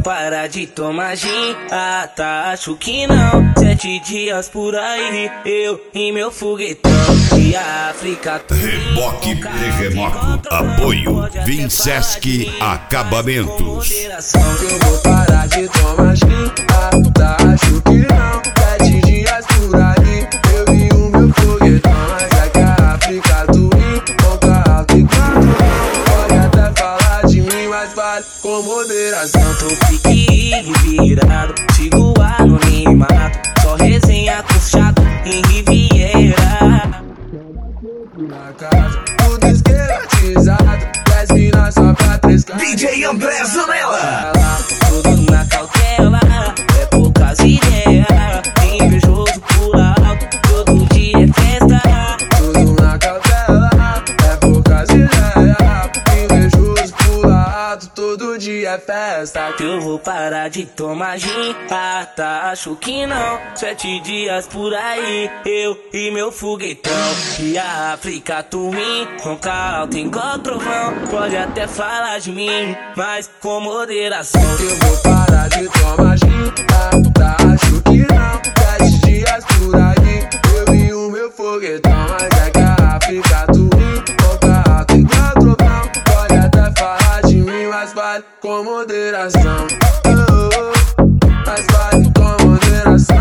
parar de tomar gin. Ah, tá, acho que não. 7 dias por aí, eu e meu foguetão. E a África. Reboque Terremoto. Apoio Vinsesc Acabamentos. Eu vou parar de tomar gin. Ah, tá, acho que não. 7 dias por aí, eu e o meu foguetão. Mas é que a África Twin, com carro e 4 pode até falar de mim, mas vale com moderação. Tô fique virado, sigo anonimato. Só resenha com chato em Riviera. Na casa, tudo esquematizado. 10 minas só pra 3 caras. DJ André Zanella. Tudo na cautela, é poucas ideias. Invejoso por alto, todo dia é festa. Tudo na cautela, é poucas ideias. Invejoso por lado, todo dia é festa. Que eu vou parar de tomar gin. Ah, tá, acho que não. 7 dias por aí, eu e meu foguetão. E a África Twin, com alta igual trovão. Pode até falar de mim, mas com moderação. Eu vou parar de tomar gin. Ah, tá, acho que não. 7 dias por aí, eu e o meu foguetão. Mas é que a África Twin, com alta igual trovão. Pode até falar de mim, mas vale com moderação. Mas vale com moderação.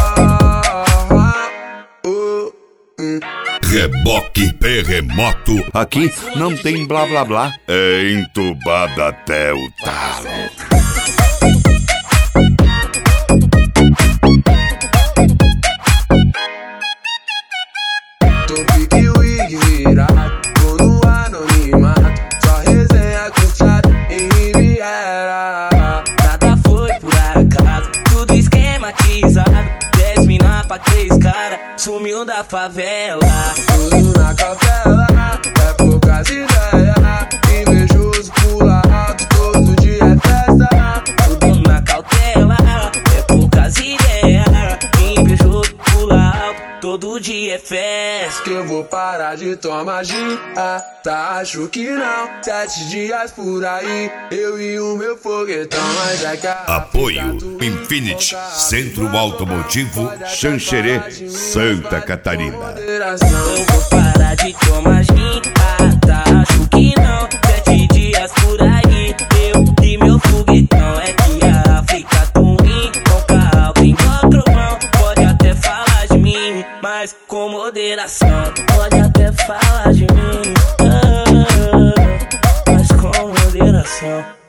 Reboque Terremoto. Aqui não tem blá blá blá. É entubado até o talo. Tô pique wig virado, tô no anonimato. Só resenha com chato em Riviera. Nada foi por acaso, tudo esquematizado. 10 mina pra 3 cara, sumiu da favela. Tudo na cautela, é poucas ideias. Invejoso por lado, todo dia é festa. Tudo na cautela, é poucas ideias. Invejoso por alto, todo dia é festa. Que eu vou parar de tomar gin. Ah, tá, acho que não. 7 dias por aí, eu e o meu foguetão. Mas é que a Apoio Infinity Centro Automotivo Xanxerê, Santa Catarina. Eu vou parar de tomar gin. Ah, tá, acho que não. 7 dias por aí, eu e meu foguetão. É que a África Twin, com carro igual trovão. Pode até falar de mim, mas com moderação. Pode até falar de mim, mas com moderação.